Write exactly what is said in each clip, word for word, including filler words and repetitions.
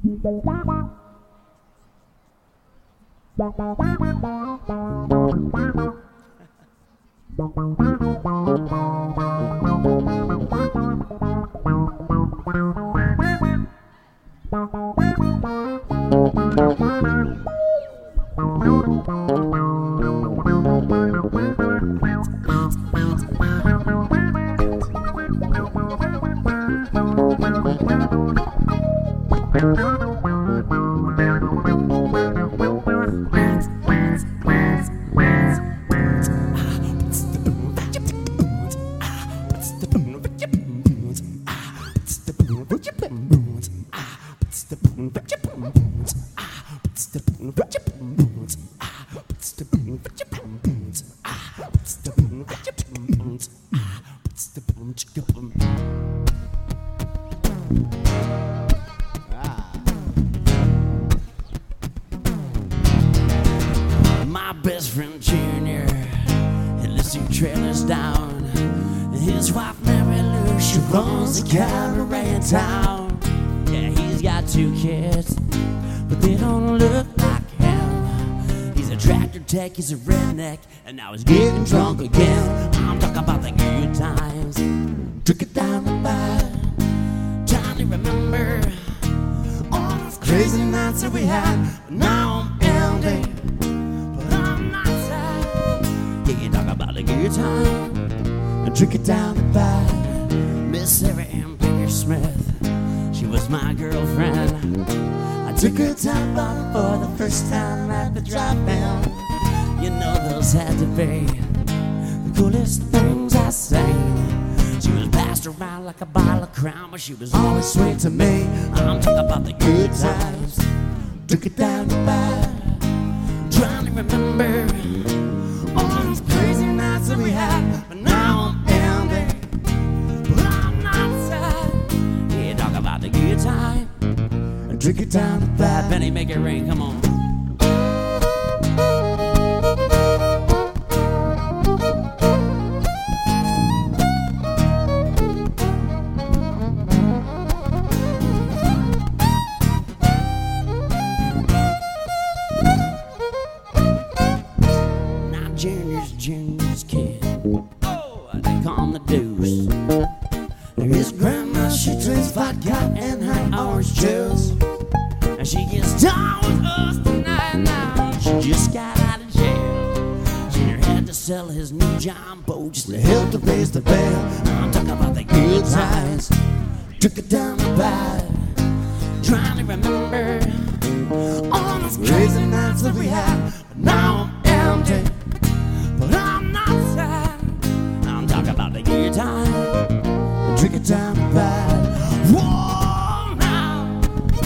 My best friend Junior, he lives two trailers down. His wife Mary Lou, she runs a cabaret in town. Yeah, he's got two kids, but they don't look like him. He's a tractor tech, he's a redneck, and now he's getting drunk again. I'm talking about the good times. Took it down the bar, trying to remember all those crazy nights that we had. But now I'm empty, but I'm not sad. Yeah, you talk about the good time and took it down the bar. Miss Sarah Ann Baker Smith, she was my girlfriend. I took her top bottom for the first time at the drive-in. You know those had to be the coolest things I seen. She was passed around like a bottle of Crown, but she was always sweet to me. I'm talking about the good times. Took it down the bar, trying to remember all these crazy nights that we had. But now I'm empty, but I'm not sad. Yeah, talk about the good time and drink it down the bar. Benny, make it rain, come on. Junior's Junior's kid. Oh, they call him the Deuce. His grandma, she drinks vodka and her orange juice. And she gets down with us tonight now. She just got out of jail. Junior had to sell his new jumbo just to help to raise the bail. I'm talking about the good times. Took it down the bar, trying to remember all those crazy nights that we had. But now I'm empty, but I'm not sad. I'm talking about the good time. Drink it down the bar. Whoa, now.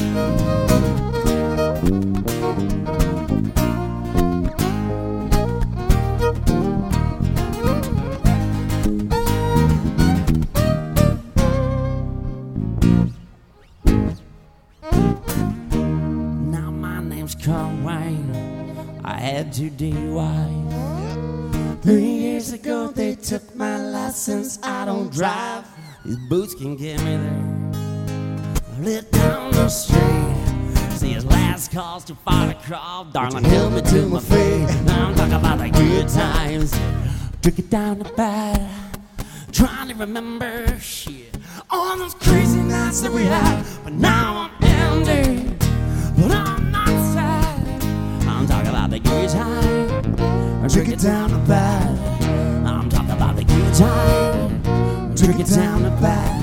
Now my name's Carl Wayne. I had two D U Is. Three years ago they took my license. I don't drive. These boots can get me there. Lit down the street. See his last call's too far to crawl. Darling, help me to my feet. Now I'm talking about the good times. Took it down the bar, trying to remember shit, all those crazy nights that we had. But now I'm empty, but I'm not sad. I'm talking about the good time. Drink it down the bar. I'm talking about the good time. Drink it down the bar.